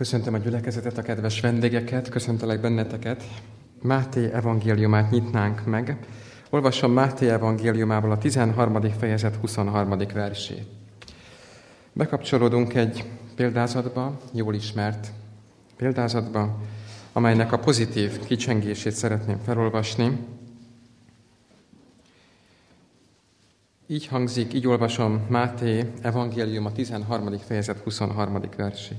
Köszöntöm a gyülekezetet, a kedves vendégeket, köszöntelek benneteket. Máté evangéliumát nyitnánk meg. Olvasom Máté evangéliumából a 13. fejezet 23. versét. Bekapcsolódunk egy példázatba, jól ismert példázatba, amelynek a pozitív kicsengését szeretném felolvasni. Így hangzik, így olvasom Máté evangélium a 13. fejezet 23. versét.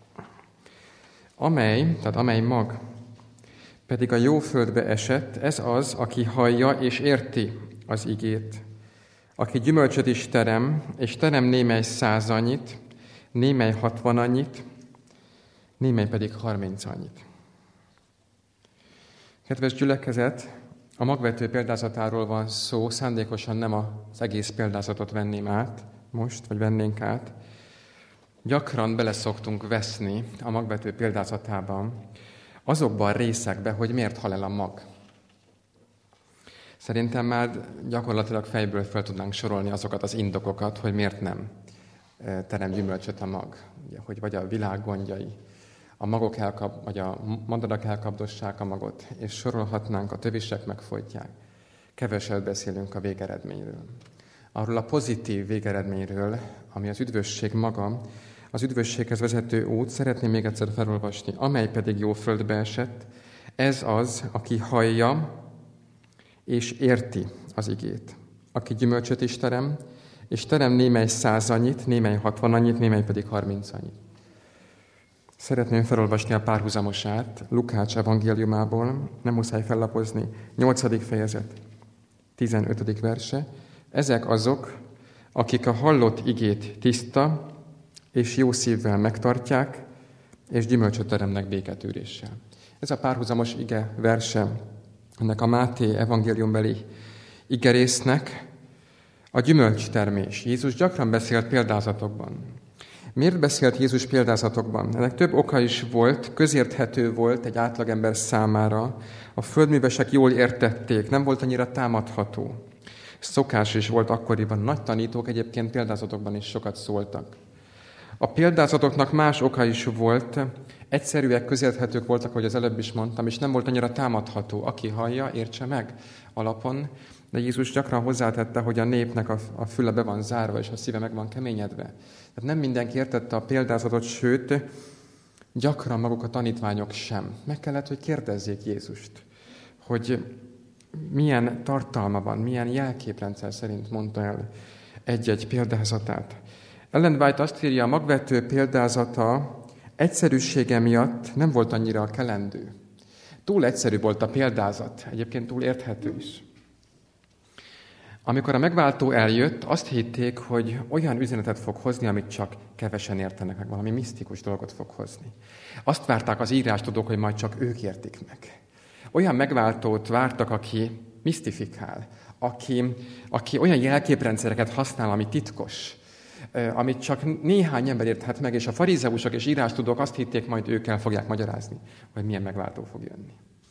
Amely mag pedig a jó földbe esett, ez az, aki hallja és érti az igét, aki gyümölcsöt is terem, és terem némely 100 annyit, némely 60 annyit, némely pedig 30 annyit. Kedves gyülekezet, a magvető példázatáról van szó, szándékosan nem az egész példázatot venném át most, vagy vennénk át. Gyakran beleszoktunk veszni a magvető példázatában azokban a részekbe, hogy miért hal el a mag. Szerintem már gyakorlatilag fejből fel tudnánk sorolni azokat az indokokat, hogy miért nem terem gyümölcsöt a mag. Ugye, hogy vagy a világ gondjai, a magok vagy a madarak elkapdossák a magot, és sorolhatnánk, a tövisek megfogyják. Keveset beszélünk a végeredményről. Arról a pozitív végeredményről, ami az üdvösség maga, az üdvösséghez vezető út, szeretném még egyszer felolvasni, amely pedig jó földbe esett, ez az, aki hallja és érti az igét. Aki gyümölcsöt is terem, és terem némely 100 annyit, némely 60 annyit, némely pedig 30 annyit. Szeretném felolvasni a párhuzamosát Lukács evangéliumából, nem muszáj fellapozni, 8. fejezet, 15. verse. Ezek azok, akik a hallott igét tiszta és jó szívvel megtartják, és gyümölcsöt teremnek béketűréssel. Ez a párhuzamos ige verse ennek a Máté evangéliumbeli igerésznek a gyümölcstermés. Jézus gyakran beszélt példázatokban. Miért beszélt Jézus példázatokban? Ennek több oka is volt, közérthető volt egy átlagember számára. A földművesek jól értették, nem volt annyira támadható. Szokás is volt akkoriban. Nagy tanítók egyébként példázatokban is sokat szóltak. A példázatoknak más oka is volt, egyszerűek, közérthetők voltak, ahogy az előbb is mondtam, és nem volt annyira támadható. Aki hallja, értse meg alapon, de Jézus gyakran hozzátette, hogy a népnek a füle be van zárva, és a szíve meg van keményedve. Tehát nem mindenki értette a példázatot, sőt, gyakran maguk a tanítványok sem. Meg kellett, hogy kérdezzék Jézust, hogy milyen tartalma van, milyen jelképrendszer szerint mondta el egy-egy példázatát. Ellen White azt írja, a magvető példázata egyszerűsége miatt nem volt annyira kelendő. Túl egyszerű volt a példázat, egyébként túl érthető is. Amikor a megváltó eljött, azt hitték, hogy olyan üzenetet fog hozni, amit csak kevesen értenek meg, valami misztikus dolgot fog hozni. Azt várták az írástudók, hogy majd csak ők értik meg. Olyan megváltót vártak, aki misztifikál, aki olyan jelképrendszereket használ, ami titkos, amit csak néhány ember érthet meg, és a farizeusok és írástudók azt hitték, majd ők el fogják magyarázni, hogy milyen megváltó fog jönni.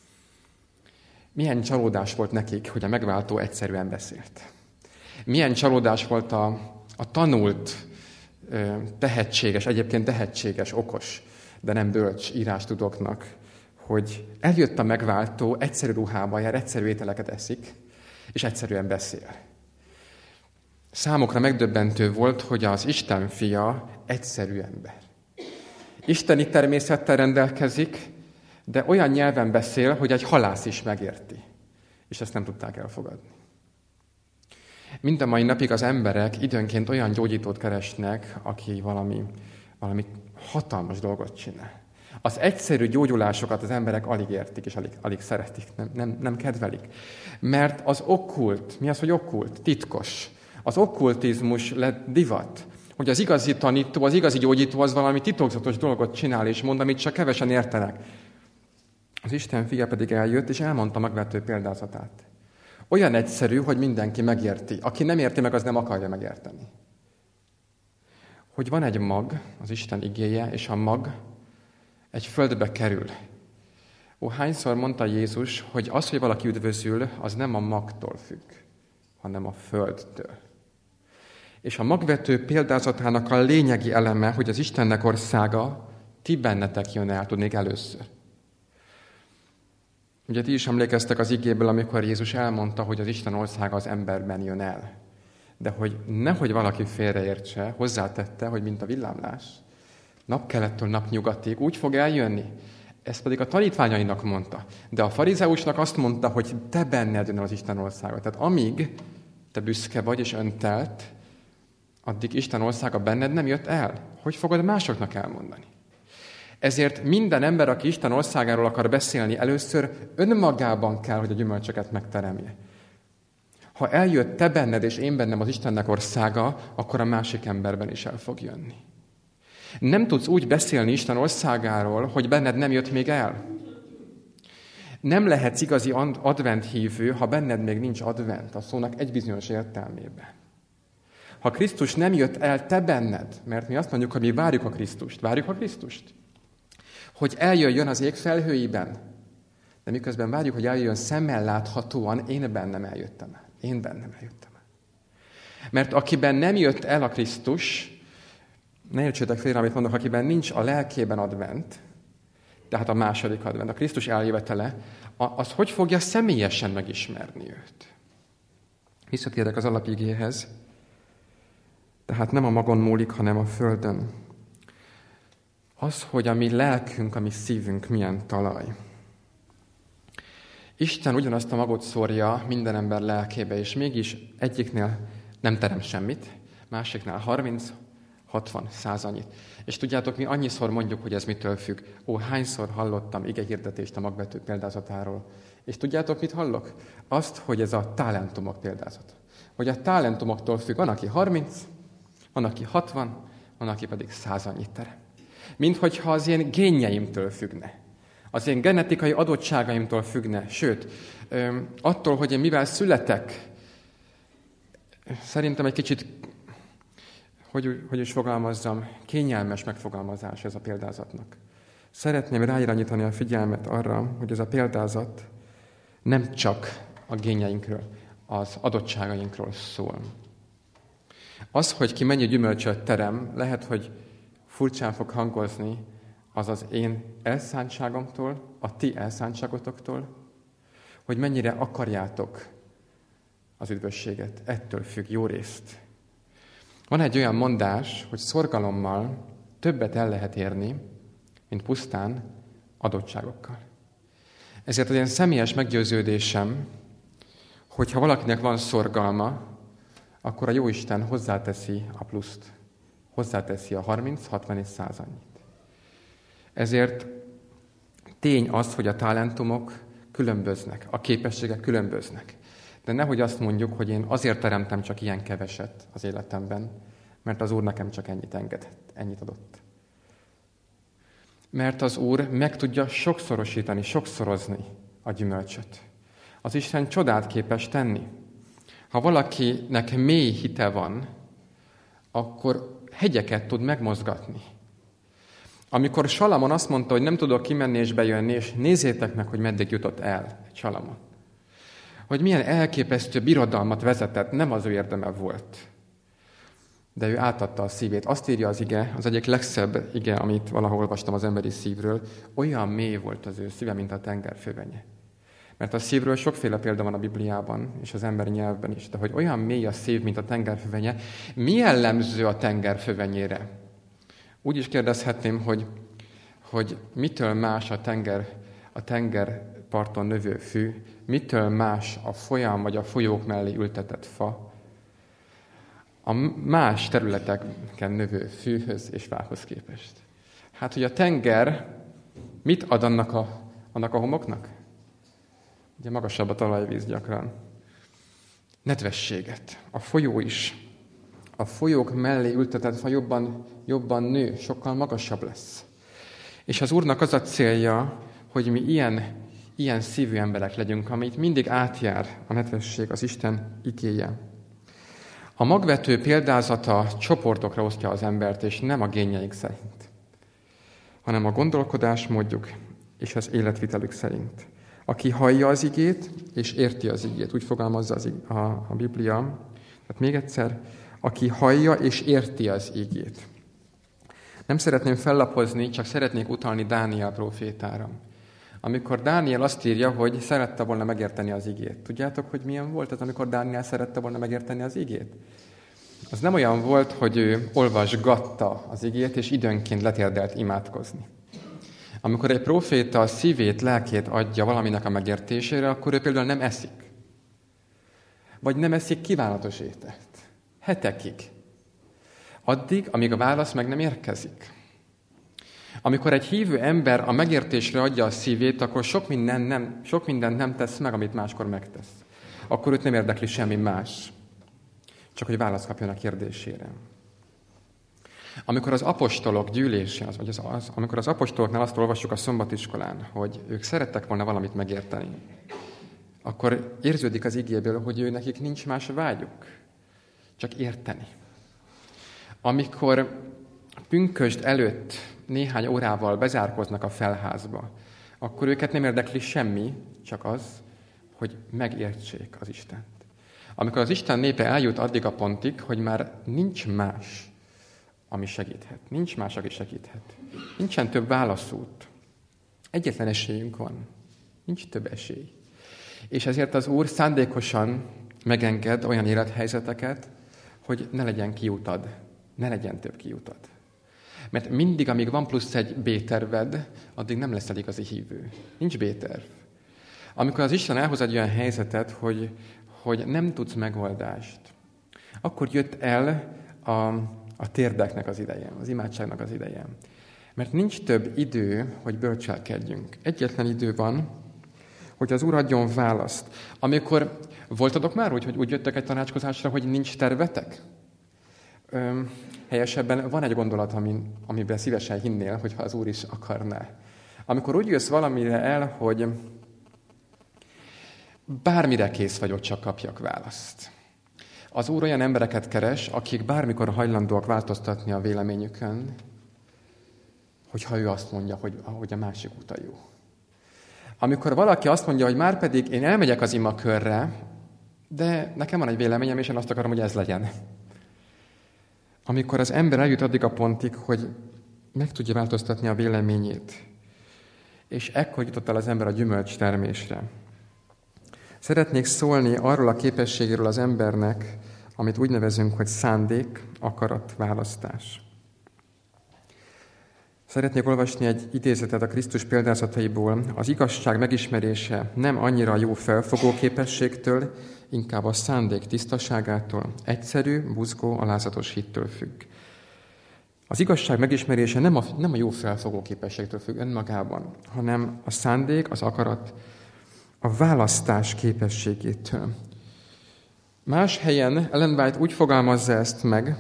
Milyen csalódás volt nekik, hogy a megváltó egyszerűen beszélt. Milyen csalódás volt a tanult, tehetséges, okos, de nem bölcs írástudóknak, hogy eljött a megváltó, egyszerű ruhába jár, egyszerű ételeket eszik, és egyszerűen beszél. Számukra megdöbbentő volt, hogy az Isten fia egyszerű ember. Isteni természettel rendelkezik, de olyan nyelven beszél, hogy egy halász is megérti. És ezt nem tudták elfogadni. Mind a mai napig az emberek időnként olyan gyógyítót keresnek, aki valami hatalmas dolgot csinál. Az egyszerű gyógyulásokat az emberek alig értik, és alig szeretik, nem kedvelik. Mert az okkult, mi az, hogy okkult? Titkos. Az okkultizmus lett divat, hogy az igazi tanító, az igazi gyógyító az valami titokzatos dolgot csinál és mond, amit csak kevesen értenek. Az Isten fia pedig eljött, és elmondta megvető példázatát. Olyan egyszerű, hogy mindenki megérti. Aki nem érti meg, az nem akarja megérteni. Hogy van egy mag, az Isten igéje, és a mag egy földbe kerül. Hányszor mondta Jézus, hogy az, hogy valaki üdvözül, az nem a magtól függ, hanem a földtől. És a magvető példázatának a lényegi eleme, hogy az Istennek országa Ti bennetek jön el, tudnék először. Ugye ti is emlékeztek az igéből, amikor Jézus elmondta, hogy az Isten országa az emberben jön el. De hogy nehogy valaki félreértse, hozzátette, hogy mint a villámlás, napkelettől napnyugatig úgy fog eljönni. Ezt pedig a tanítványainak mondta. De a farizeusnak azt mondta, hogy te benned jön az Isten országa. Tehát amíg te büszke vagy és öntelt, addig Isten országa benned nem jött el. Hogy fogod másoknak elmondani? Ezért minden ember, aki Isten országáról akar beszélni, először önmagában kell, hogy a gyümölcsöket megteremje. Ha eljött te benned és én bennem az Istennek országa, akkor a másik emberben is el fog jönni. Nem tudsz úgy beszélni Isten országáról, hogy benned nem jött még el. Nem lehetsz igazi advent hívő, ha benned még nincs advent, a szónak egy bizonyos értelmében. Ha Krisztus nem jött el te benned, mert mi azt mondjuk, hogy mi várjuk a Krisztust, hogy eljöjjön az ég felhőiben, de miközben várjuk, hogy eljöjjön szemmel láthatóan, én bennem eljöttem el. Mert akiben nem jött el a Krisztus, ne értsétek félre, amit mondok, akiben nincs a lelkében advent, tehát a második advent, a Krisztus eljövetele, az hogy fogja személyesen megismerni őt? Visszatérek az alapigéhez. Tehát nem a magon múlik, hanem a földön. Az, hogy a mi lelkünk, a mi szívünk milyen talaj. Isten ugyanazt a magot szórja minden ember lelkébe, és mégis egyiknél nem terem semmit, másiknál 30, 60, 100 annyit. És tudjátok, mi annyiszor mondjuk, hogy ez mitől függ. Hányszor hallottam igehirdetést a magvető példázatáról. És tudjátok, mit hallok? Azt, hogy ez a talentumok példázat. Hogy a talentumoktól függ. Van, aki 30, van, aki 60, van, aki pedig 100 annyit terem. Minthogyha az én génjeimtől függne. Az én genetikai adottságaimtól függne. Sőt, attól, hogy én mivel születek, szerintem egy kicsit, hogy is fogalmazzam, kényelmes megfogalmazás ez a példázatnak. Szeretném ráirányítani a figyelmet arra, hogy ez a példázat nem csak a génjeinkről, az adottságainkról szól. Az, hogy ki mennyi gyümölcsöt terem, lehet, hogy furcsán fog hangozni, az az én elszántságomtól, a ti elszántságotoktól, hogy mennyire akarjátok az üdvösséget. Ettől függ jó részt. Van egy olyan mondás, hogy szorgalommal többet el lehet érni, mint pusztán adottságokkal. Ezért az én személyes meggyőződésem, hogy ha valakinek van szorgalma, akkor a Jóisten hozzáteszi a pluszt. Hozzáteszi a 30, 60 és 100 annyit. Ezért tény az, hogy a talentumok különböznek, a képességek különböznek. De nehogy azt mondjuk, hogy én azért teremtem csak ilyen keveset az életemben, mert az Úr nekem csak ennyit engedett, ennyit adott. Mert az Úr meg tudja sokszorosítani, sokszorozni a gyümölcsöt. Az Isten csodát képes tenni. Ha valakinek mély hite van, akkor hegyeket tud megmozgatni. Amikor Salamon azt mondta, hogy nem tudok kimenni és bejönni, és nézzétek meg, hogy meddig jutott el Salamon. Hogy milyen elképesztő birodalmat vezetett, nem az ő érdeme volt. De ő átadta a szívét. Azt írja az ige, az egyik legszebb ige, amit valahol olvastam az emberi szívről, olyan mély volt az ő szíve, mint a tenger fővenye. Mert a szívről sokféle példa van a Bibliában, és az emberi nyelvben is, de hogy olyan mély a szív, mint a tenger fővenye, mi jellemző a tenger fővenyére? Úgy is kérdezhetném, hogy mitől más a tengerparton növő fű, mitől más a folyam vagy a folyók mellé ültetett fa, a más területeken növő fűhöz és fához képest. Hát, hogy a tenger mit ad annak a homoknak? Ugye magasabb a talajvíz gyakran. Nedvességet. A folyó is. A folyók mellé ültetett fa jobban nő, sokkal magasabb lesz. És az Úrnak az a célja, hogy mi ilyen szívű emberek legyünk, amit mindig átjár a nedvesség, az Isten igéje. A magvető példázata csoportokra osztja az embert, és nem a génjeik szerint, hanem a gondolkodásmódjuk és az életvitelük szerint. Aki hallja az igét, és érti az igét, úgy fogalmazza a Biblia. Tehát még egyszer, aki hallja és érti az igét. Nem szeretném fellapozni, csak szeretnék utalni Dániel prófétára. Amikor Dániel azt írja, hogy szerette volna megérteni az igét. Tudjátok, hogy milyen volt ez, amikor Dániel szerette volna megérteni az igét? Az nem olyan volt, hogy ő olvasgatta az igét, és időnként letérdelt imádkozni. Amikor egy próféta a szívét, lelkét adja valaminek a megértésére, akkor ő például nem eszik. Vagy nem eszik kívánatos ételt. Hetekig. Addig, amíg a válasz meg nem érkezik. Amikor egy hívő ember a megértésre adja a szívét, akkor sok mindent nem tesz meg, amit máskor megtesz. Akkor őt nem érdekli semmi más. Csak hogy választ kapjon a kérdésére. Amikor az apostolok gyűlése, amikor az apostoloknál azt olvassuk a szombatiskolán, hogy ők szerettek volna valamit megérteni, akkor érződik az igéből, hogy ő nekik nincs más vágyuk, csak érteni. Amikor pünkösd előtt néhány órával bezárkoznak a felházba, akkor őket nem érdekli semmi, csak az, hogy megértsék az Istent. Amikor az Isten népe eljut addig a pontig, hogy már nincs más, ami segíthet. Nincs más, aki segíthet. Nincsen több válaszút. Egyetlen esélyünk van. Nincs több esély. És ezért az Úr szándékosan megenged olyan élethelyzeteket, hogy ne legyen kiutad. Ne legyen több kiutad. Mert mindig, amíg van plusz egy B-terved, addig nem leszel igazi hívő. Nincs B-terv. Amikor az Isten elhoz egy olyan helyzetet, hogy nem tudsz megoldást, akkor jött el a térdeknek az ideje, az imádságnak az ideje. Mert nincs több idő, hogy bölcselkedjünk. Egyetlen idő van, hogy az Úr adjon választ. Amikor voltatok már úgy jöttek egy tanácskozásra, hogy nincs tervetek? Helyesebben van egy gondolat, amiben szívesen hinnél, hogyha az Úr is akarná. Amikor úgy jössz valamire el, hogy bármire kész vagyok, csak kapjak választ. Az Úr olyan embereket keres, akik bármikor hajlandóak változtatni a véleményükön, hogyha ő azt mondja, hogy a másik út a jó. Amikor valaki azt mondja, hogy már pedig én elmegyek az imakörre, de nekem van egy véleményem, és én azt akarom, hogy ez legyen. Amikor az ember eljut addig a pontig, hogy meg tudja változtatni a véleményét, és ekkor jutott el az ember a gyümölcs termésre. Szeretnék szólni arról a képességéről az embernek, amit úgy nevezünk, hogy szándék, akarat, választás. Szeretnék olvasni egy idézetet a Krisztus példázataiból. Az igazság megismerése nem annyira a jó felfogó képességtől, inkább a szándék tisztaságától, egyszerű, buzgó, alázatos hittől függ. Az igazság megismerése nem a jó felfogó képességtől függ önmagában, hanem a szándék, az akarat, a választás képességétől. Más helyen Ellen White úgy fogalmazza ezt meg,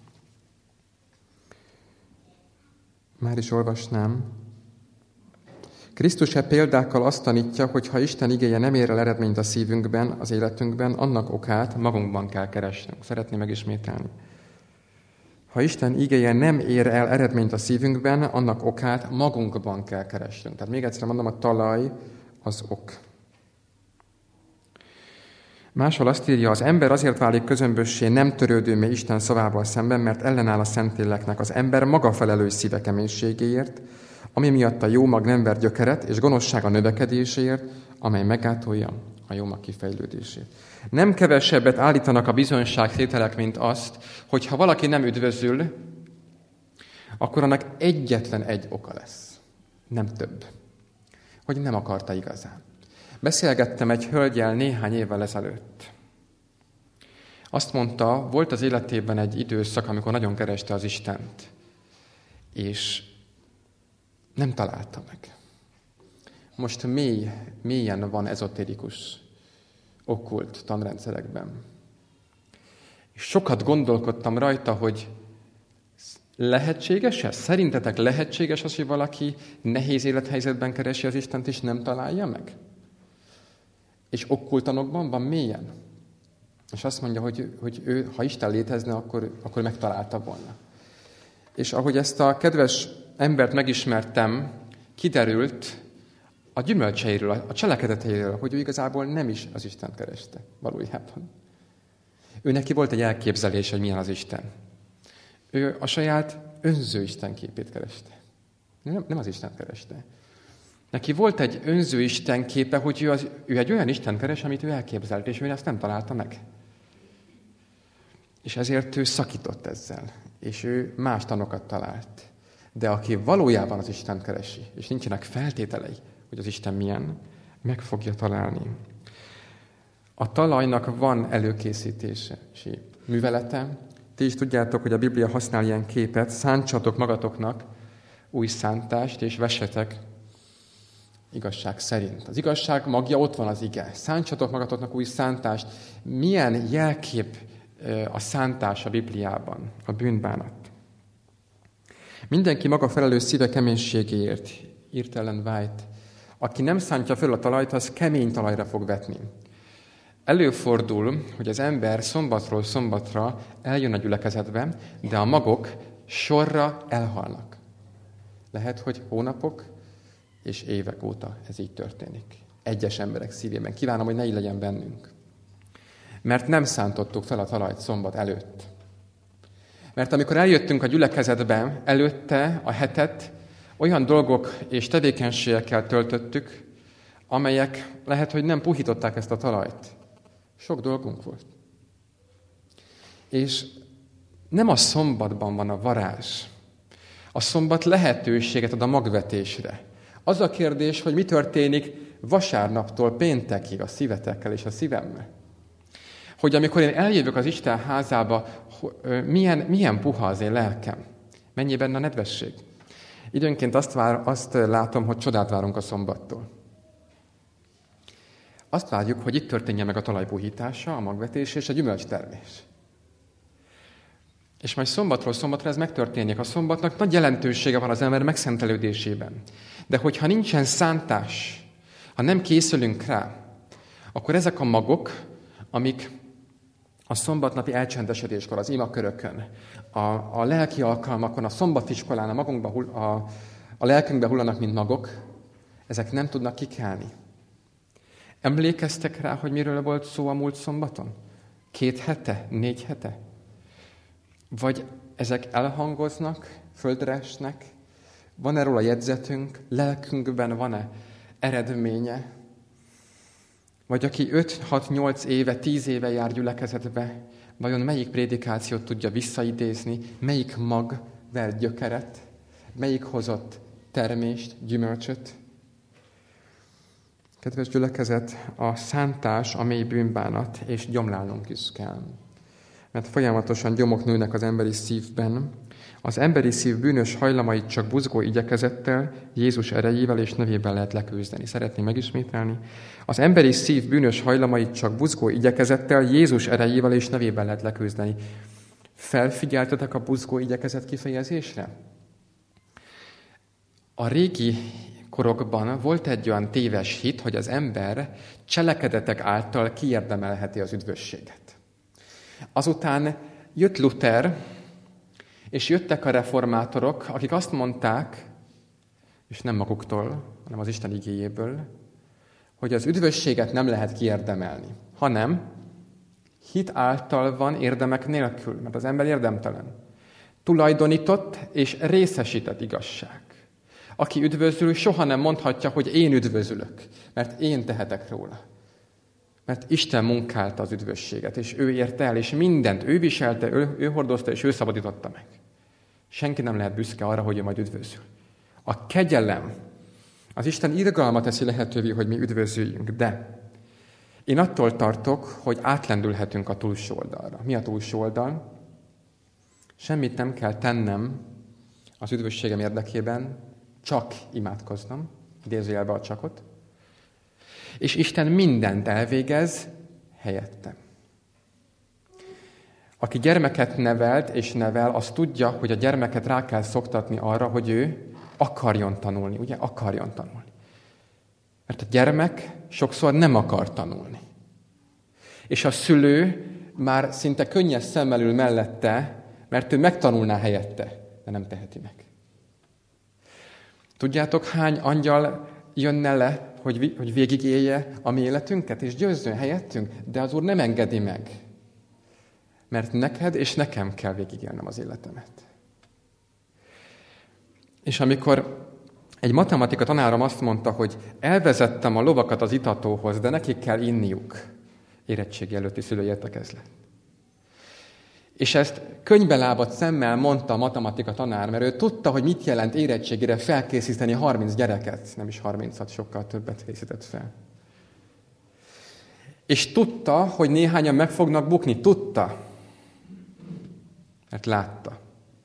már is olvasnám. Krisztus példákkal azt tanítja, hogy ha Isten igéje nem ér el eredményt a szívünkben, az életünkben, annak okát magunkban kell keresnünk. Szeretném megismételni. Ha Isten igéje nem ér el eredményt a szívünkben, annak okát magunkban kell keresnünk. Tehát még egyszer mondom, a talaj az ok. Máshol azt írja, az ember azért válik közömbössé, nem törődőmé Isten szavával szemben, mert ellenáll a Szentléleknek. Az ember maga felelős szíve keménységéért, ami miatt a jó mag nem ver gyökeret, és gonoszsága növekedéséért, amely megátolja a jó mag kifejlődését. Nem kevesebbet állítanak a bizonyságtételek, mint azt, hogy ha valaki nem üdvözül, akkor annak egyetlen egy oka lesz. Nem több. Hogy nem akarta igazán. Beszélgettem egy hölgyel néhány évvel ezelőtt. Azt mondta, volt az életében egy időszak, amikor nagyon kereste az Istent, és nem találta meg. Most mélyen van ezotérikus, okkult tanrendszerekben. És sokat gondolkodtam rajta, hogy lehetséges ez? Szerintetek lehetséges az, hogy valaki nehéz élethelyzetben keresi az Istent, és nem találja meg? És okkultanokban van mélyen. És azt mondja, hogy ő, ha Isten létezne, akkor megtalálta volna. És ahogy ezt a kedves embert megismertem, kiderült a gyümölcseiről, a cselekedeteiről, hogy ő igazából nem is az Istent kereste valójában. Ő neki volt egy elképzelés, hogy milyen az Isten. Ő a saját önző istenképét kereste. Nem az Istent kereste. Neki volt egy önző istenképe, hogy ő egy olyan Isten keres, amit ő elképzelt, és ő ezt nem találta meg. És ezért ő szakított ezzel, és ő más tanokat talált. De aki valójában az Istent keresi, és nincsenek feltételei, hogy az Isten milyen, meg fogja találni. A talajnak van előkészítési művelete. Ti is tudjátok, hogy a Biblia használ ilyen képet. Szántsatok magatoknak új szántást, és vessetek igazság szerint. Az igazság magja ott van, az ige. Szántsatok magatoknak új szántást. Milyen jelkép a szántás a Bibliában, a bűnbánat. Mindenki maga felelős szíve keménységéért, írt Ellen White. Aki nem szántja föl a talajt, az kemény talajra fog vetni. Előfordul, hogy az ember szombatról szombatra eljön a gyülekezetbe, de a magok sorra elhalnak. Lehet, hogy hónapok és évek óta ez így történik. Egyes emberek szívében. Kívánom, hogy ne így legyen bennünk. Mert nem szántottuk fel a talajt szombat előtt. Mert amikor eljöttünk a gyülekezetbe, előtte a hetet olyan dolgok és tevékenységekkel töltöttük, amelyek lehet, hogy nem puhították ezt a talajt. Sok dolgunk volt. És nem a szombatban van a varázs. A szombat lehetőséget ad a magvetésre. Az a kérdés, hogy mi történik vasárnaptól péntekig a szívetekkel és a szívemmel. Hogy amikor én eljövök az Isten házába, milyen puha az én lelkem. Mennyi benne a nedvesség. Időnként azt látom, hogy csodát várunk a szombattól. Azt várjuk, hogy itt történjen meg a talajpuhítása, a magvetés és a gyümölcstermés. És majd szombatról szombatra ez megtörténik. A szombatnak nagy jelentősége van az ember megszentelődésében. De hogyha nincsen szántás, ha nem készülünk rá, akkor ezek a magok, amik a szombatnapi elcsendesedéskor, az imakörökön, a lelki alkalmakon, a szombatiskolán, a lelkünkbe hullanak, mint magok, ezek nem tudnak kikelni. Emlékeztek rá, hogy miről volt szó a múlt szombaton? 2 hete? 4 hete? Vagy ezek elhangoznak, földre esnek? Van-e róla jegyzetünk? Lelkünkben van-e eredménye? Vagy aki 5-6-8 éve, 10 éve jár gyülekezetbe, vajon melyik prédikációt tudja visszaidézni? Melyik mag vert gyökeret? Melyik hozott termést, gyümölcsöt? Kedves gyülekezet, a szántás, a mély bűnbánat, és gyomlálnunk is kell. Mert folyamatosan gyomok nőnek az emberi szívben. Az emberi szív bűnös hajlamait csak buzgó igyekezettel, Jézus erejével és nevében lehet leküzdeni. Szeretném megismételni. Az emberi szív bűnös hajlamait csak buzgó igyekezettel, Jézus erejével és nevében lehet leküzdeni. Felfigyeltetek a buzgó igyekezet kifejezésre? A régi korokban volt egy olyan téves hit, hogy az ember cselekedetek által kiérdemelheti az üdvösséget. Azután jött Luther, és jöttek a reformátorok, akik azt mondták, és nem maguktól, hanem az Isten igéjéből, hogy az üdvösséget nem lehet kiérdemelni, hanem hit által van érdemek nélkül, mert az ember érdemtelen. Tulajdonított és részesített igazság. Aki üdvözül, soha nem mondhatja, hogy én üdvözülök, mert én tehetek róla. Mert Isten munkálta az üdvösséget, és ő érte el, és mindent ő viselte, ő hordozta, és ő szabadította meg. Senki nem lehet büszke arra, hogy ő majd üdvözül. A kegyelem, az Isten irgalma teszi lehetővé, hogy mi üdvözüljünk, de én attól tartok, hogy átlendülhetünk a túlsó oldalra. Mi a túlsó oldal? Semmit nem kell tennem az üdvösségem érdekében, csak imádkoznom, idézőjelbe a csakot, és Isten mindent elvégez helyettem. Aki gyermeket nevelt és nevel, az tudja, hogy a gyermeket rá kell szoktatni arra, hogy ő akarjon tanulni, ugye? Akarjon tanulni. Mert a gyermek sokszor nem akar tanulni. És a szülő már szinte könnyes szemmel ül mellette, mert ő megtanulná helyette, de nem teheti meg. Tudjátok, hány angyal jönne le, hogy végigélje a mi életünket, és győzzön helyettünk, de az Úr nem engedi meg. Mert neked és nekem kell végigélnem az életemet. És amikor egy matematika tanárom azt mondta, hogy elvezettem a lovakat az itatóhoz, de nekik kell inniuk, érettségi előtti szülői értekezlet. És ezt könnybe lábadt szemmel mondta a matematika tanár, mert ő tudta, hogy mit jelent érettségére felkészíteni 30 gyereket, nem is 36, sokkal többet készített fel. És tudta, hogy néhányan meg fognak bukni. Tudta. Mert látta.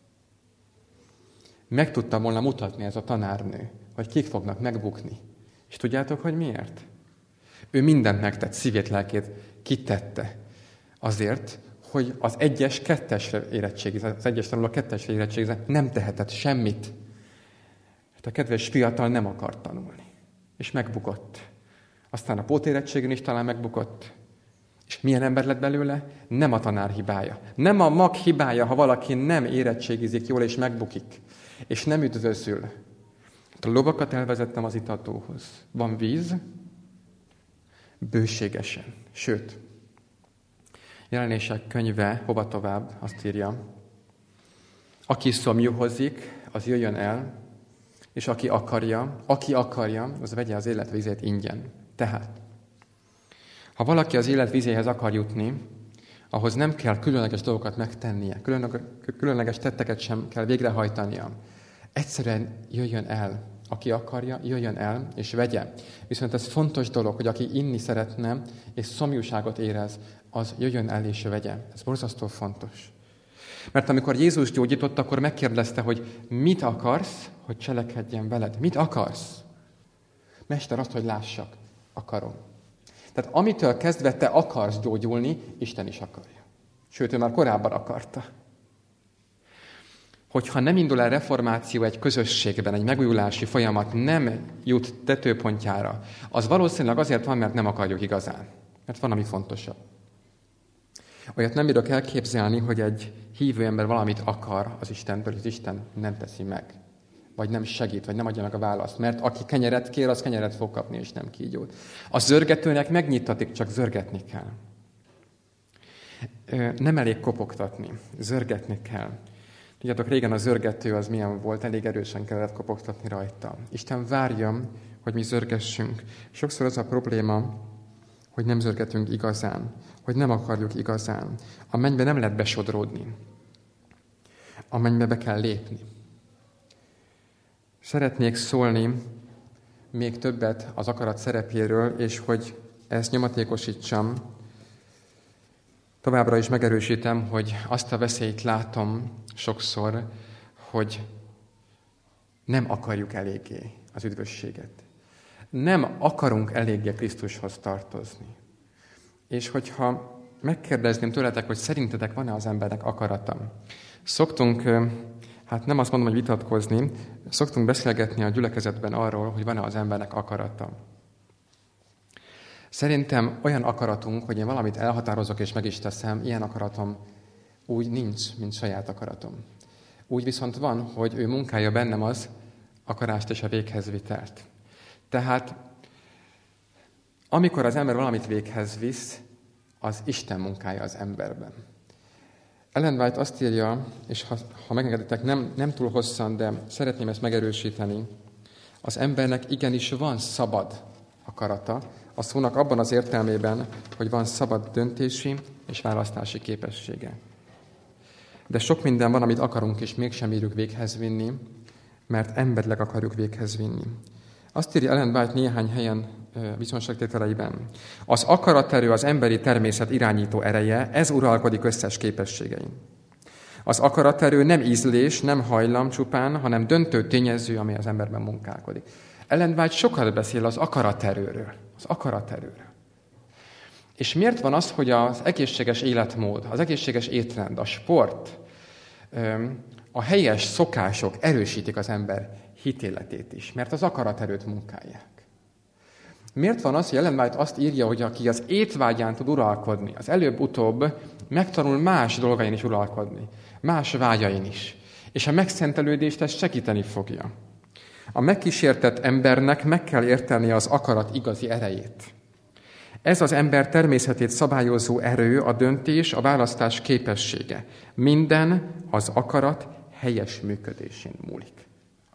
Meg tudta volna mutatni ez a tanárnő, hogy kik fognak megbukni. És tudjátok, hogy miért? Ő mindent megtett, szívét, lelkét kitette. Azért, hogy az egyes, kettesre érettségizett, az egyes tanuló kettesre érettségizett nem tehetett semmit. Hát a kedves fiatal nem akart tanulni. És megbukott. Aztán a pótérettségen is talán megbukott. És milyen ember lett belőle? Nem a tanár hibája. Nem a mag hibája, ha valaki nem érettségizik jól és megbukik. És nem üdvözül. A lovakat elvezettem az itatóhoz. Van víz? Bőségesen. Sőt, Jelenések könyve, hova tovább, azt írja. Aki szomjúhozik, az jöjjön el, és aki akarja, az vegye az élet vizét ingyen. Tehát, ha valaki az élet vízéhez akar jutni, ahhoz nem kell különleges dolgokat megtennie, különleges tetteket sem kell végrehajtania. Egyszerűen jöjjön el. Aki akarja, jöjjön el, és vegye. Viszont ez fontos dolog, hogy aki inni szeretne, és szomjúságot érez, az jöjjön el, és vegye. Ez borzasztó fontos. Mert amikor Jézus gyógyított, akkor megkérdezte, hogy mit akarsz, hogy cselekedjen veled? Mit akarsz? Mester, azt, hogy lássak. Akarom. Tehát amitől kezdve te akarsz gyógyulni, Isten is akarja. Sőt, ő már korábban akarta. Hogyha nem indul el reformáció egy közösségben, egy megújulási folyamat nem jut tetőpontjára, az valószínűleg azért van, mert nem akarjuk igazán. Mert van, ami fontosabb. Olyat nem bírok elképzelni, hogy egy hívő ember valamit akar az Istentől, és az Isten nem teszi meg. Vagy nem segít, vagy nem adja meg a választ. Mert aki kenyeret kér, az kenyeret fog kapni, és nem kígyót. A zörgetőnek megnyitatik, csak zörgetni kell. Nem elég kopogtatni, zörgetni kell. Tudjátok, régen a zörgető az milyen volt, elég erősen kellett kopogtatni rajta. Isten várja, hogy mi zörgessünk. Sokszor az a probléma, hogy nem zörgetünk igazán, hogy nem akarjuk igazán. A mennybe nem lehet besodródni. A mennybe be kell lépni. Szeretnék szólni még többet az akarat szerepéről, és hogy ezt nyomatékosítsam, továbbra is megerősítem, hogy azt a veszélyt látom sokszor, hogy nem akarjuk eléggé az üdvösséget. Nem akarunk eléggé Krisztushoz tartozni. És hogyha megkérdezném tőletek, hogy szerintetek van-e az embernek akarata? Szoktunk, hát nem azt mondom, hogy vitatkozni, szoktunk beszélgetni a gyülekezetben arról, hogy van-e az embernek akarata. Szerintem olyan akaratunk, hogy én valamit elhatározok és meg is teszem, ilyen akaratom úgy nincs, mint saját akaratom. Úgy viszont van, hogy ő munkálja bennem az akarást és a véghez vitelt. Tehát amikor az ember valamit véghez visz, az Isten munkája az emberben. Ellen White azt írja, és ha megengeditek, nem túl hosszan, de szeretném ezt megerősíteni, az embernek igenis van szabad akarata, a szónak abban az értelmében, hogy van szabad döntési és választási képessége. De sok minden van, amit akarunk, és mégsem írjuk véghez vinni, mert emberileg akarjuk véghez vinni. Azt írja Ellen White néhány helyen bizonságtételeiben. Az akaraterő az emberi természet irányító ereje, ez uralkodik összes képességein. Az akaraterő nem ízlés, nem hajlam csupán, hanem döntő tényező, ami az emberben munkálkodik. Ellen White sokat beszél az akaraterőről. Az akaraterőről. És miért van az, hogy az egészséges életmód, az egészséges étrend, a sport, a helyes szokások erősítik az ember hitéletét is, mert az akaraterőt munkálják. Miért van az, hogy Ellen White azt írja, hogy aki az étvágyán tud uralkodni, az előbb-utóbb megtanul más dolgain is uralkodni, más vágyain is. És a megszentelődést ezt segíteni fogja. A megkísértett embernek meg kell értenie az akarat igazi erejét. Ez az ember természetét szabályozó erő, a döntés, a választás képessége. Minden az akarat helyes működésén múlik.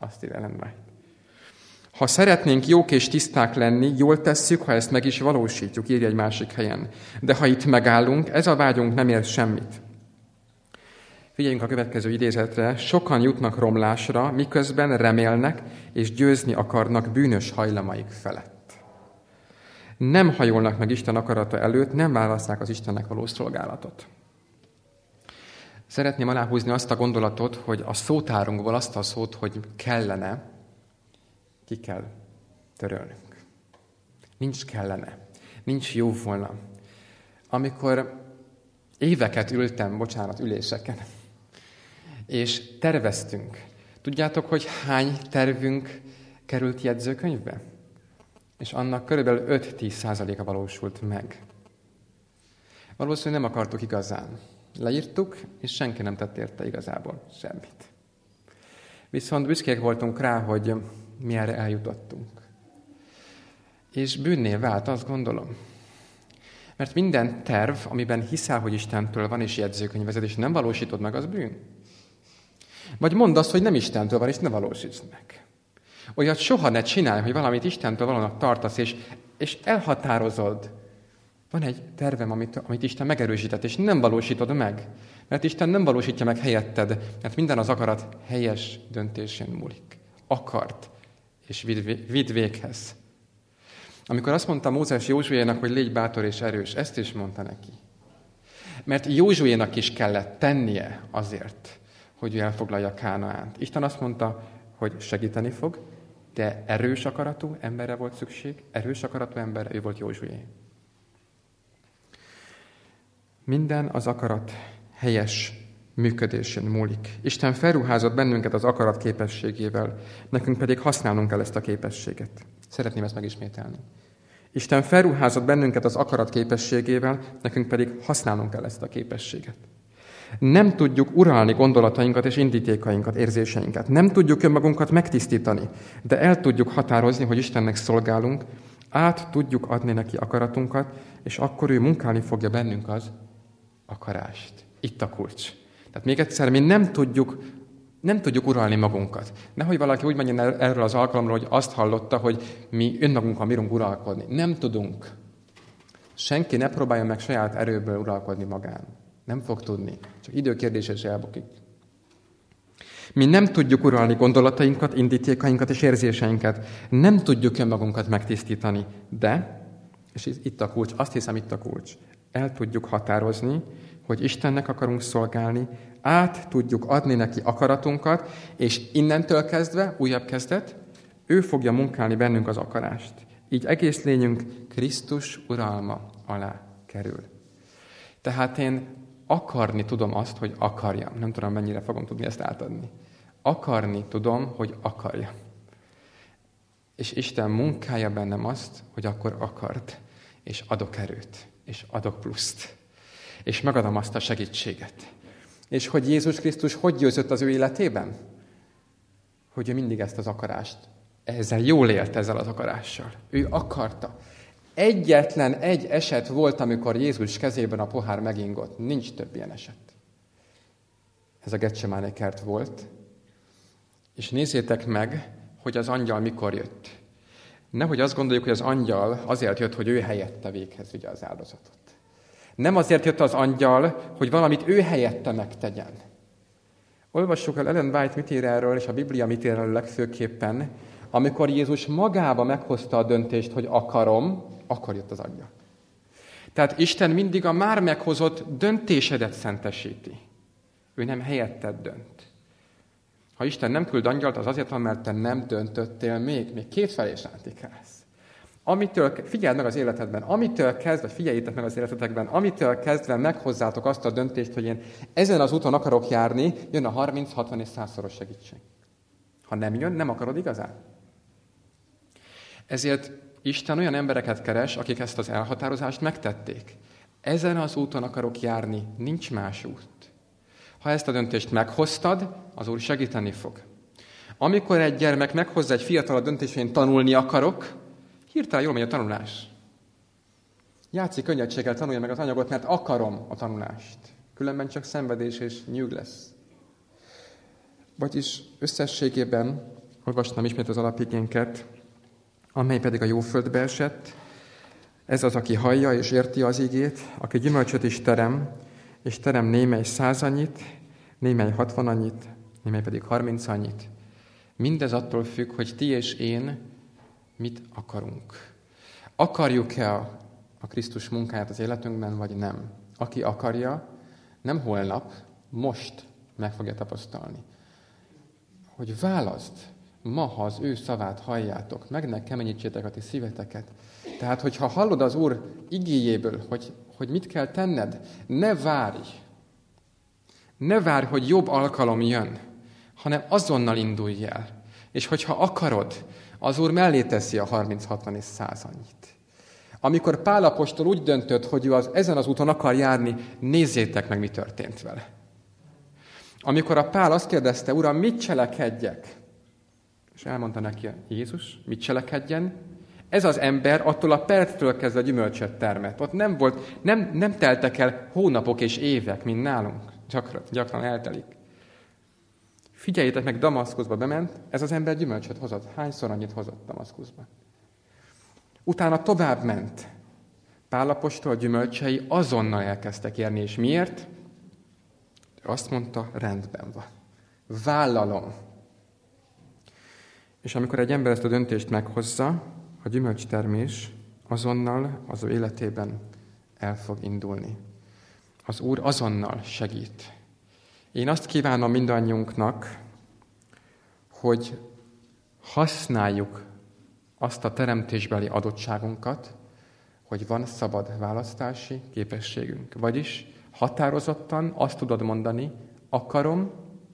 azt írja Ellen White. Ha szeretnénk jók és tiszták lenni, jól tesszük, ha ezt meg is valósítjuk, írja egy másik helyen. De ha itt megállunk, ez a vágyunk nem ér semmit. Figyeljünk a következő idézetre. Sokan jutnak romlásra, miközben remélnek és győzni akarnak bűnös hajlamaik felett. Nem hajolnak meg Isten akarata előtt, nem választják az Istennek való szolgálatot. Szeretném aláhúzni azt a gondolatot, hogy a szótárunkból azt a szót, hogy kellene, ki kell törölnünk. Nincs kellene, nincs jó volna. Amikor éveket ültem, üléseken, és terveztünk. Tudjátok, hogy hány tervünk került jegyzőkönyvbe? És annak körülbelül 5-10%-a valósult meg. Valószínűleg nem akartuk igazán. Leírtuk, és senki nem tett érte igazából semmit. Viszont büszkék voltunk rá, hogy mi erre eljutottunk. És bűnné vált, azt gondolom. Mert minden terv, amiben hiszel, hogy Istentől van, és jegyzőkönyvezed, és nem valósítod meg, az bűn. Vagy mondd azt, hogy nem Istentől van, és ne valósítsd meg. Olyat soha ne csinálj, hogy valamit Istentől valónak tartasz, és elhatározod. Van egy tervem, amit Isten megerősített, és nem valósítod meg. Mert Isten nem valósítja meg helyetted, mert minden az akarat helyes döntésén múlik. Akart, és vidd véghez. Amikor azt mondta Mózes Józsuénak, hogy légy bátor és erős, ezt is mondta neki. Mert Józsuénak is kellett tennie azért, hogy ő elfoglalja Kánaánt. Isten azt mondta, hogy segíteni fog, de erős akaratú emberre volt szükség, erős akaratú ember, ő volt Józsué. Minden az akarat helyes működésén múlik. Isten felruházott bennünket az akarat képességével, nekünk pedig használnunk kell ezt a képességet. Szeretném ezt megismételni. Isten felruházott bennünket az akarat képességével, nekünk pedig használnunk kell ezt a képességet. Nem tudjuk uralni gondolatainkat és indítékainkat, érzéseinket. Nem tudjuk önmagunkat megtisztítani, de el tudjuk határozni, hogy Istennek szolgálunk, át tudjuk adni neki akaratunkat, és akkor ő munkálni fogja bennünk az akarást. Itt a kulcs. Tehát még egyszer, mi nem tudjuk uralni magunkat. Nehogy valaki úgy menjen erről az alkalomról, hogy azt hallotta, hogy mi önmagunkkal bírunk uralkodni. Nem tudunk. Senki ne próbálja meg saját erőből uralkodni magán. Nem fog tudni. Csak időkérdése is elbukik. Mi nem tudjuk uralni gondolatainkat, indítékainkat és érzéseinket. Nem tudjuk önmagunkat megtisztítani. De, és itt a kulcs, azt hiszem itt a kulcs, el tudjuk határozni, hogy Istennek akarunk szolgálni, át tudjuk adni neki akaratunkat, és innentől kezdve, újabb kezdet, ő fogja munkálni bennünk az akarást. Így egész lényünk Krisztus uralma alá kerül. Tehát én akarni tudom azt, hogy akarjam. Nem tudom, mennyire fogom tudni ezt átadni. Akarni tudom, hogy akarjam. És Isten munkálja bennem azt, hogy akkor akart, és adok erőt, és adok pluszt. És megadom azt a segítséget. És hogy Jézus Krisztus hogy győzött az ő életében? Hogy ő mindig ezt az akarást, ezzel jól élt ezzel az akarással. Ő akarta. Egyetlen egy eset volt, amikor Jézus kezében a pohár megingott. Nincs több ilyen eset. Ez a Getsemáné kert volt. És nézzétek meg, hogy az angyal mikor jött. Nehogy azt gondoljuk, hogy az angyal azért jött, hogy ő helyette véghez vigye az áldozatot. Nem azért jött az angyal, hogy valamit ő helyette megtegyen. Olvassuk el Ellen White mit ír erről, és a Biblia mit ír erről legfőképpen. Amikor Jézus magába meghozta a döntést, hogy akarom, akkor jött az angyal. Tehát Isten mindig a már meghozott döntésedet szentesíti. Ő nem helyetted dönt. Ha Isten nem küld angyalt, az azért van, mert te nem döntöttél még kétfelé sántikálsz. Figyeld meg az életedben, amitől kezdve, figyeljétek meg az életetekben, amitől kezdve meghozzátok azt a döntést, hogy én ezen az úton akarok járni, jön a 30, 60 és 100-szoros segítség. Ha nem jön, nem akarod igazán. Ezért Isten olyan embereket keres, akik ezt az elhatározást megtették. Ezen az úton akarok járni, nincs más út. Ha ezt a döntést meghoztad, az Úr segíteni fog. Amikor egy gyermek meghozza egy fiatal a döntést, hogy én tanulni akarok, hirtelen jól megy a tanulás. Játszik könnyedséggel, tanulja meg az anyagot, mert akarom a tanulást. Különben csak szenvedés és nyűg lesz. Vagyis összességében Olvastam ismét az alapigénket, amely pedig a jó földbe esett. Ez az, aki hallja és érti az igét, aki gyümölcsöt is terem, és terem némely 100 annyit, némely 60 annyit, némely pedig 30 annyit. Mindez attól függ, hogy ti és én mit akarunk. Akarjuk-e a Krisztus munkáját az életünkben, vagy nem? Aki akarja, nem holnap, most meg fogja tapasztalni. Hogy válaszd, ma, ha az ő szavát halljátok, meg ne keményítsétek a ti szíveteket. Tehát, hogyha hallod az Úr igéjéből, hogy mit kell tenned, ne várj. Ne várj, hogy jobb alkalom jön, hanem azonnal indulj el. És hogyha akarod, az Úr mellé teszi a 30, 60 és 100 annyit. Amikor Pál apostol úgy döntött, hogy ő ezen az úton akar járni, nézzétek meg, mi történt vele. Amikor a Pál azt kérdezte, Uram, mit cselekedjek? És elmondta neki Jézus, mit cselekedjen? Ez az ember attól a perctől kezdve gyümölcsöt termett. Ott nem teltek el hónapok és évek, mint nálunk. Gyakran eltelik. Figyeljétek meg, Damaszkuszba bement, ez az ember gyümölcsöt hozott. Hányszor annyit hozott Damaszkuszba? Utána tovább ment. Pál apostol gyümölcsei azonnal elkezdtek érni. És miért? Azt mondta, rendben van. Vállalom. És amikor egy ember ezt a döntést meghozza, a gyümölcstermés azonnal az ő életében el fog indulni. Az Úr azonnal segít. Én azt kívánom mindannyiunknak, hogy használjuk azt a teremtésbeli adottságunkat, hogy van szabad választási képességünk. Vagyis határozottan azt tudod mondani, akarom,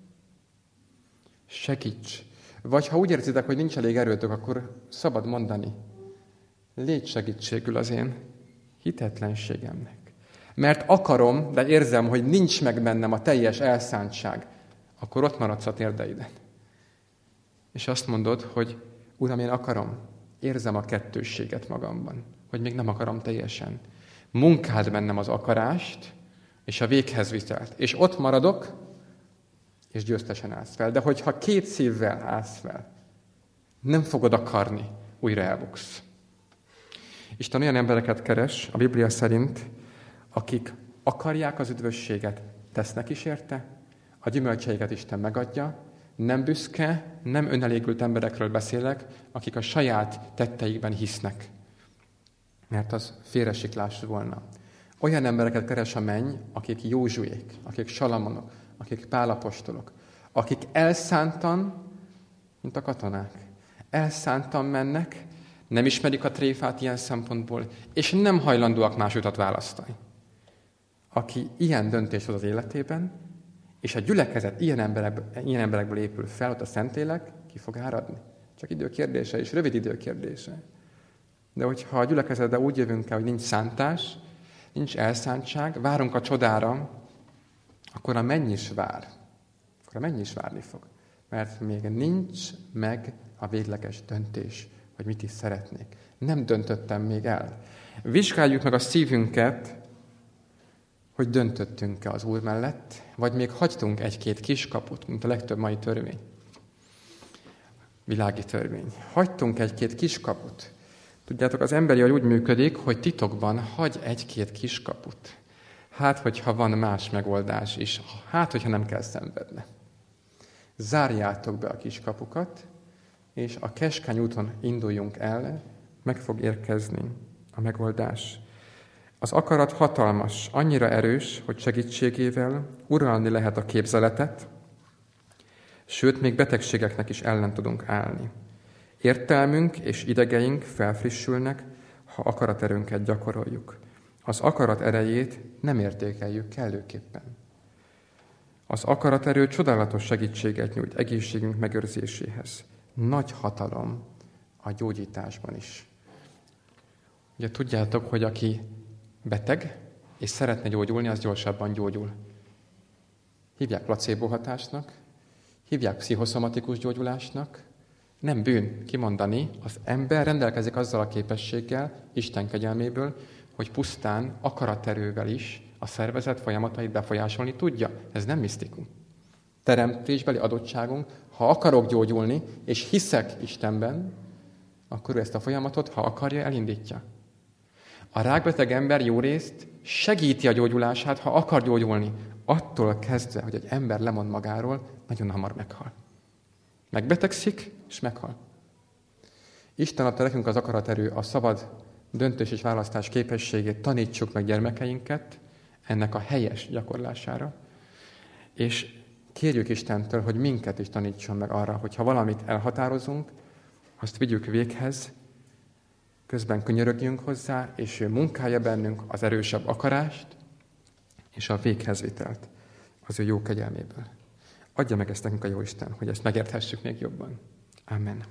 segíts. Vagy ha úgy érzitek, hogy nincs elég erőtök, akkor szabad mondani, légy segítségül az én hitetlenségemnek. Mert akarom, de érzem, hogy nincs meg bennem a teljes elszántság, akkor ott maradsz a térdeiden. És azt mondod, hogy Uram, én akarom, érzem a kettősséget magamban, hogy még nem akarom teljesen. Munkáld bennem az akarást, és a véghez vitelt. És ott maradok, és győztesen állsz fel. De hogyha 2 szívvel állsz fel, nem fogod akarni, újra elbuksz. Isten olyan embereket keres, a Biblia szerint, akik akarják az üdvösséget, tesznek is érte, a gyümölcseiket Isten megadja, nem büszke, nem önelégült emberekről beszélek, akik a saját tetteikben hisznek. Mert az félresiklás volna. Olyan embereket keres a menny, akik Józsuék, akik Salamonok, akik Pál apostolok, akik elszántan, mint a katonák, elszántan mennek, nem ismerik a tréfát ilyen szempontból, és nem hajlandóak más utat választani. Aki ilyen döntést hoz az életében, és a gyülekezet ilyen emberekből épül fel, ott a Szentlélek ki fog áradni. Csak idő kérdése, és rövid idő kérdése. De hogyha a gyülekezetbe úgy jövünk el, hogy nincs szántás, nincs elszántság, várunk a csodára, akkor a menny is vár. Akkor a menny is várni fog. Mert még nincs meg a végleges döntés, hogy mit is szeretnék. Nem döntöttem még el. Vizsgáljuk meg a szívünket, hogy döntöttünk-e az Úr mellett, vagy még hagytunk 1-2 kiskaput, mint a legtöbb mai törvény. Világi törvény. Hagytunk 1-2 kiskaput. Tudjátok, az emberi agy úgy működik, hogy titokban hagy 1-2 kiskaput. Hát, hogyha van más megoldás is. Hát, hogyha nem kell szenvedni. Zárjátok be a kiskapukat, és a keskeny úton induljunk el, meg fog érkezni a megoldás. Az akarat hatalmas, annyira erős, hogy segítségével uralni lehet a képzeletet, sőt, még betegségeknek is ellen tudunk állni. Értelmünk és idegeink felfrissülnek, ha akaraterőnket gyakoroljuk. Az akarat erejét nem értékeljük kellőképpen. Az akaraterő csodálatos segítséget nyújt egészségünk megőrzéséhez. Nagy hatalom a gyógyításban is. Ugye tudjátok, hogy aki beteg, és szeretne gyógyulni, az gyorsabban gyógyul. Hívják placebo hatásnak, hívják pszichoszomatikus gyógyulásnak. Nem bűn kimondani, az ember rendelkezik azzal a képességgel, Isten kegyelméből, hogy pusztán akaraterővel is a szervezet folyamatait befolyásolni tudja. Ez nem misztikum. Teremtésbeli adottságunk, Ha akarok gyógyulni, és hiszek Istenben, akkor ő ezt a folyamatot, ha akarja, elindítja. A rákbeteg ember jó részt segíti a gyógyulását, ha akar gyógyulni. Attól kezdve, hogy egy ember lemond magáról, nagyon hamar meghal. Megbetegszik, és meghal. Isten adta nekünk az akaraterő, a szabad döntés és választás képességét, tanítsuk meg gyermekeinket ennek a helyes gyakorlására, és kérjük Istentől, hogy minket is tanítson meg arra, hogy ha valamit elhatározunk, azt vigyük véghez, közben könyörögjünk hozzá, és ő munkálja bennünk az erősebb akarást és a véghezvitelt az ő jó kegyelméből. Adja meg ezt nekünk a Jóisten, hogy ezt megérthessük még jobban. Amen.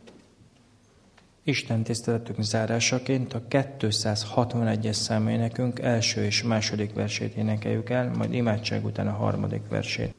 Isten tiszteletünk zárásaként a 261-es száménekünk első és második versét énekeljük el, majd imádság után a harmadik versét.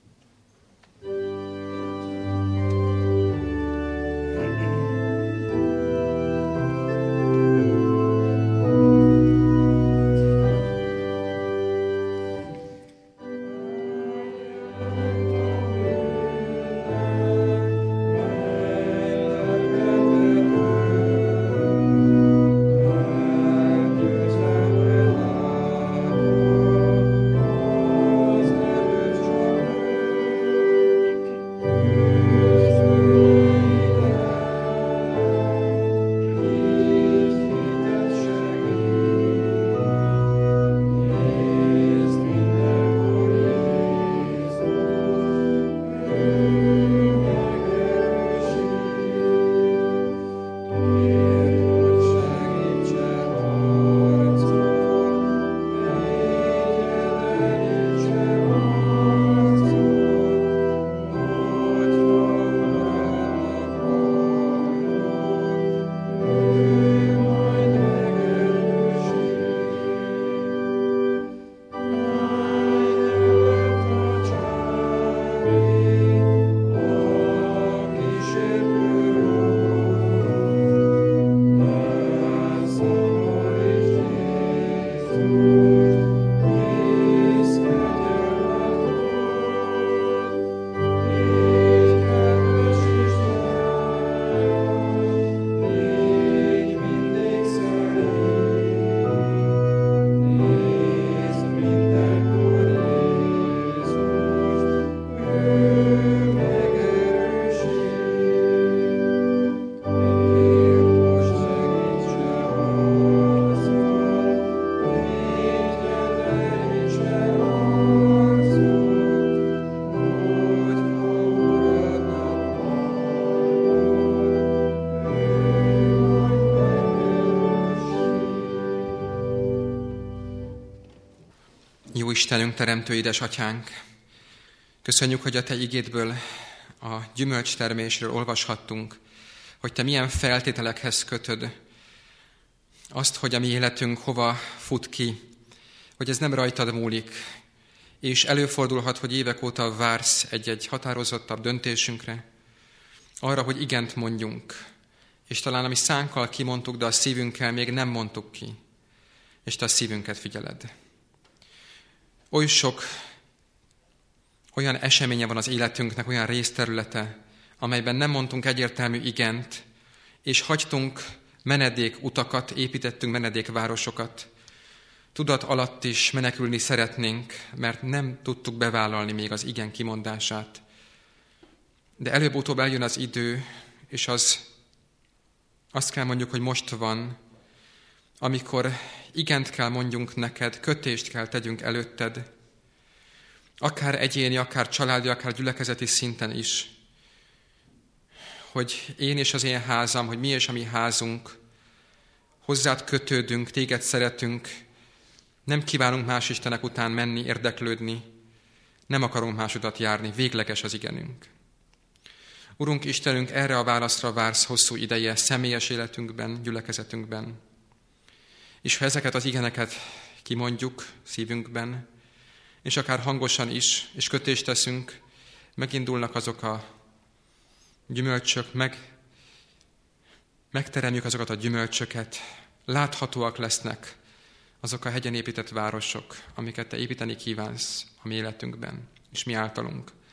Jó Istenünk, teremtő édesatyánk, köszönjük, hogy a Te igédből, a gyümölcstermésről olvashattunk, hogy Te milyen feltételekhez kötöd azt, hogy a mi életünk hova fut ki, hogy ez nem rajtad múlik, és előfordulhat, hogy évek óta vársz egy-egy határozottabb döntésünkre, arra, hogy igent mondjunk, és talán a mi szánkkal kimondtuk, de a szívünkkel még nem mondtuk ki, és Te a szívünket figyeled. Oly sok olyan eseménye van az életünknek, olyan részterülete, amelyben nem mondtunk egyértelmű igent, és hagytunk menedékutakat, építettünk menedékvárosokat. Tudat alatt is menekülni szeretnénk, mert nem tudtuk bevállalni még az igen kimondását. De előbb-utóbb eljön az idő, és azt kell mondjuk, hogy most van, amikor igent kell mondjunk neked, kötést kell tegyünk előtted, akár egyéni, akár családi, akár gyülekezeti szinten is, hogy én és az én házam, hogy mi és a mi házunk, hozzád kötődünk, téged szeretünk, nem kívánunk más istenek után menni, érdeklődni, nem akarunk másodat járni, végleges az igenünk. Urunk Istenünk, erre a válaszra vársz hosszú ideje személyes életünkben, gyülekezetünkben. És ha ezeket az igeneket kimondjuk szívünkben, és akár hangosan is, és kötést teszünk, megindulnak azok a gyümölcsök, megteremjük azokat a gyümölcsöket, láthatóak lesznek azok a hegyen épített városok, amiket Te építeni kívánsz a mi életünkben, és mi általunk.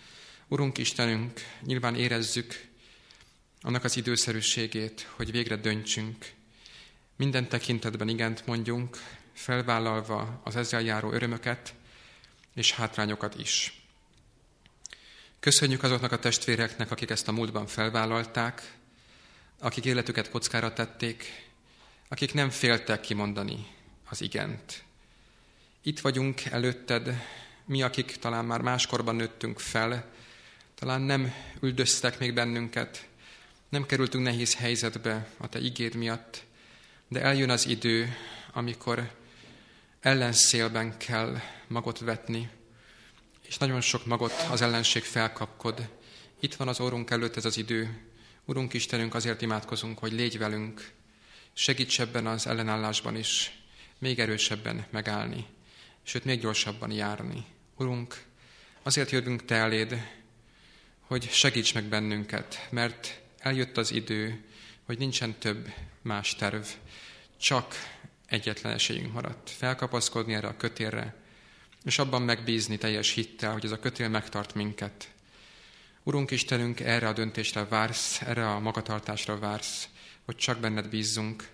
Urunk Istenünk, nyilván érezzük annak az időszerűségét, hogy végre döntsünk. Minden tekintetben igent mondjunk, felvállalva az ezzel járó örömöket és hátrányokat is. Köszönjük azoknak a testvéreknek, akik ezt a múltban felvállalták, akik életüket kockára tették, akik nem féltek kimondani az igent. Itt vagyunk előtted, mi, akik talán már máskorban nőttünk fel, talán nem üldöztek még bennünket, nem kerültünk nehéz helyzetbe a te igéd miatt, de eljön az idő, amikor ellenszélben kell magot vetni, és nagyon sok magot az ellenség felkapkod. Itt van az orrunk előtt ez az idő. Urunk Istenünk, azért imádkozunk, hogy légy velünk, segíts ebben az ellenállásban is, még erősebben megállni, sőt, még gyorsabban járni. Urunk, azért jövünk te eléd, hogy segíts meg bennünket, mert eljött az idő, hogy nincsen több más terv, csak egyetlen esélyünk maradt. Felkapaszkodni erre a kötélre, és abban megbízni teljes hittel, hogy ez a kötél megtart minket. Urunk Istenünk, erre a döntésre vársz, erre a magatartásra vársz, hogy csak benned bízzunk,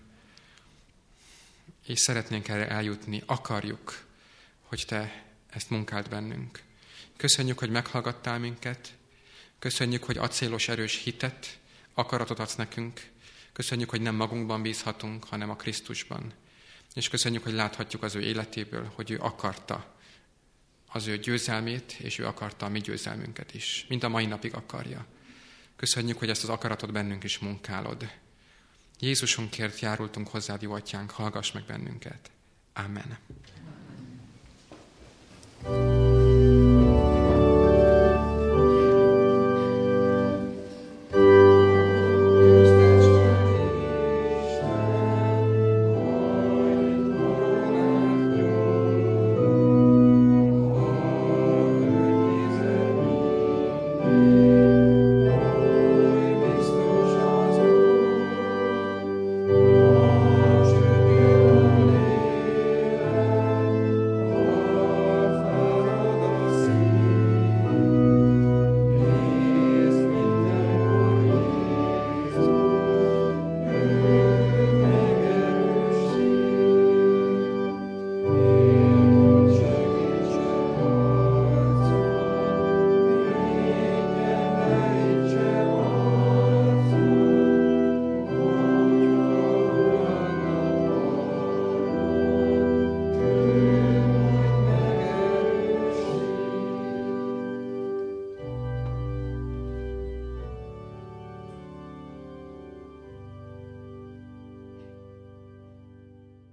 és szeretnénk erre eljutni, akarjuk, hogy te ezt munkáld bennünk. Köszönjük, hogy meghallgattál minket, köszönjük, hogy acélos erős hitet, akaratot adsz nekünk, köszönjük, hogy nem magunkban bízhatunk, hanem a Krisztusban. És köszönjük, hogy láthatjuk az ő életéből, hogy ő akarta az ő győzelmét, és ő akarta a mi győzelmünket is. Mind a mai napig akarja. Köszönjük, hogy ezt az akaratot bennünk is munkálod. Jézusunkért járultunk hozzád, jó atyánk, hallgass meg bennünket. Amen.